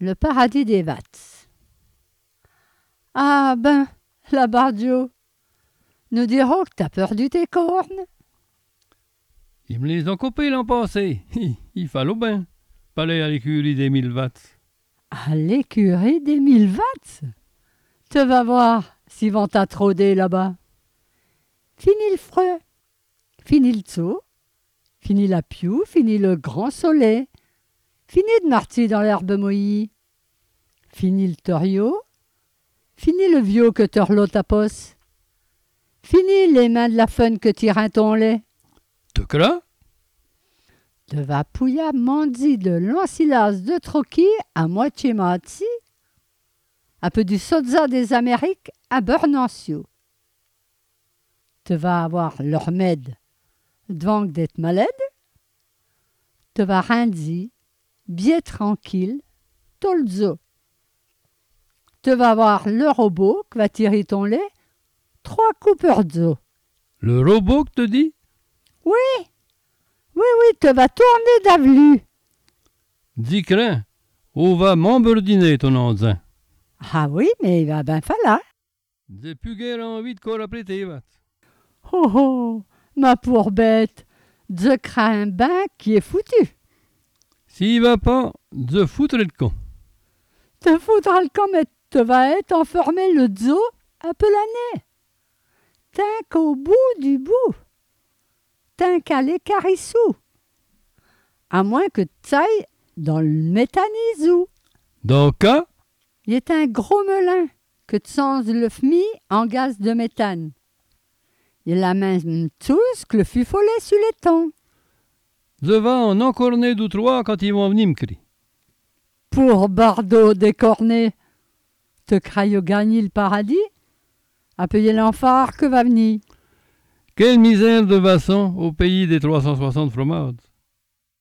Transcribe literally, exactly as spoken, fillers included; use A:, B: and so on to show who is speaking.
A: Le paradis des Vats. Ah ben, la Bardio, nous dirons que t'as perdu tes cornes.
B: Ils me les ont coupés l'an passé. Il fallait bien. Pas aller à l'écurie des mille watts.
A: À l'écurie des mille watts? Tu vas voir s'ils vont t'attrauder là-bas. Fini le freux, fini le zoo, fini la piou, fini le grand soleil, fini de marcher dans l'herbe mouillie, fini le torio, fini le vieux que torlot ta posse, fini les mains de la fun que tire ton lait.
B: Te cras?
A: De va pouilla mandi de l'ensilage de troquis à moitié mati, un peu du sozza des Amériques à Bernancio. Tu vas avoir leur remède devant d'être malade. Tu vas rendre bien tranquille, tout le zoo. Tu vas avoir le robot qui va tirer ton lait, trois coupeurs d'eau.
B: Le robot que te dit?
A: Oui, oui, oui, tu vas tourner d'avelu.
B: Dis crains, on va m'emburdiner ton enzin.
A: Ah oui, mais il va bien falloir.
B: J'ai plus guère envie de courir après tes watts.
A: Oh oh, ma pauvre bête, je crains un bain qui est foutu.
B: S'il va pas, je foutrai le con.
A: Te foutra le camp, mais te va être enfermé le zoo un peu l'année. Tant qu'au bout du bout. Tant qu'à l'écarissou. À moins que tu ailles dans le méthanisou.
B: Donc, hein?
A: Il est un gros melin que tu sens le fmi en gaz de méthane. Il a la même tous que le fufollet sur les tons.
B: Je vais en encorner deux trois quand ils vont venir me crier.
A: Pour Bardo décorné, te craille gagner le paradis, à payer l'enfart que va venir.
B: Quelle misère de façon au pays des trois cent soixante fromages.